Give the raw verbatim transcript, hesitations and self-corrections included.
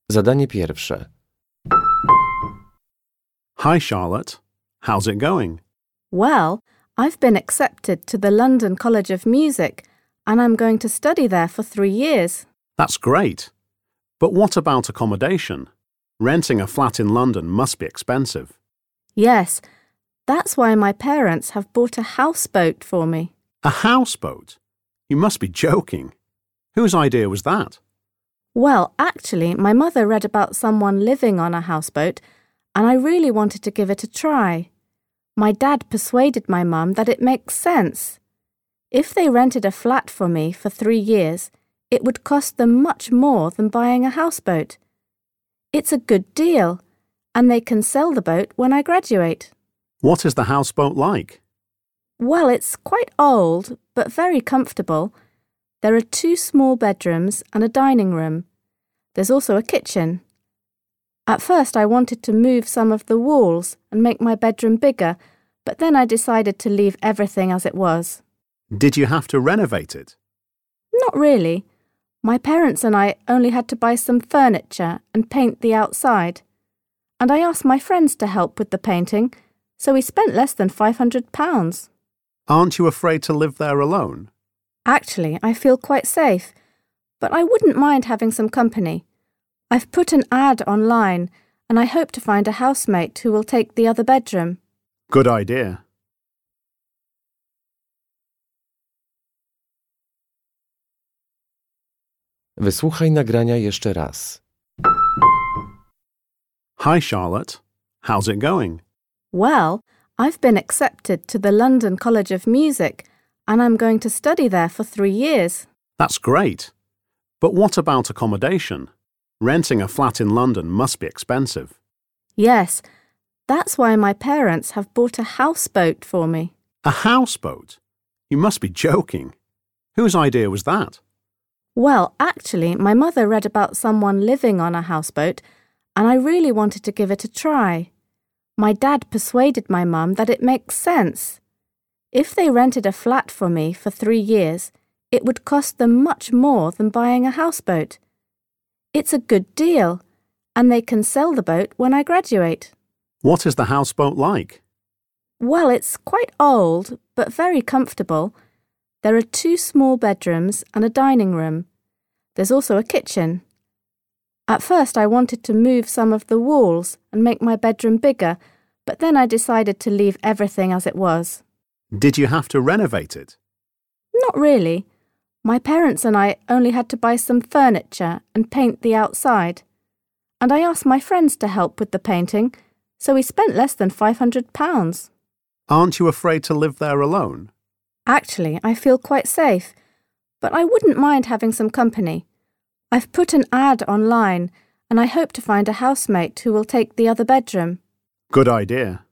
Zadanie pierwsze. Hi, Charlotte. How's it going? Well, I've been accepted to the London College of Music and I'm going to study there for three years. That's great. But what about accommodation? Renting a flat in London must be expensive. Yes, that's why my parents have bought a houseboat for me. A houseboat? You must be joking. Whose idea was that? Well, actually, my mother read about someone living on a houseboat and I really wanted to give it a try. My dad persuaded my mum that it makes sense. If they rented a flat for me for three years, it would cost them much more than buying a houseboat. It's a good deal, and they can sell the boat when I graduate. What is the houseboat like? Well, it's quite old, but very comfortable. There are two small bedrooms and a dining room. There's also a kitchen. At first I wanted to move some of the walls and make my bedroom bigger, but then I decided to leave everything as it was. Did you have to renovate it? Not really. My parents and I only had to buy some furniture and paint the outside. And I asked my friends to help with the painting, so we spent less than five hundred pounds. Aren't you afraid to live there alone? Actually, I feel quite safe, but I wouldn't mind having some company. I've put an ad online and I hope to find a housemate who will take the other bedroom. Good idea. Wysłuchaj nagrania jeszcze raz. Hi, Charlotte. How's it going? Well, I've been accepted to the London College of Music and I'm going to study there for three years. That's great. But what about accommodation? Renting a flat in London must be expensive. Yes, that's why my parents have bought a houseboat for me. A houseboat? You must be joking. Whose idea was that? Well, actually, my mother read about someone living on a houseboat and I really wanted to give it a try. My dad persuaded my mum that it makes sense. If they rented a flat for me for three years, it would cost them much more than buying a houseboat. It's a good deal, and they can sell the boat when I graduate. What is the houseboat like? Well, it's quite old, but very comfortable. There are two small bedrooms and a dining room. There's also a kitchen. At first I wanted to move some of the walls and make my bedroom bigger, but then I decided to leave everything as it was. Did you have to renovate it? Not really. My parents and I only had to buy some furniture and paint the outside. And I asked my friends to help with the painting, so we spent less than five hundred pounds. Aren't you afraid to live there alone? Actually, I feel quite safe, but I wouldn't mind having some company. I've put an ad online and I hope to find a housemate who will take the other bedroom. Good idea.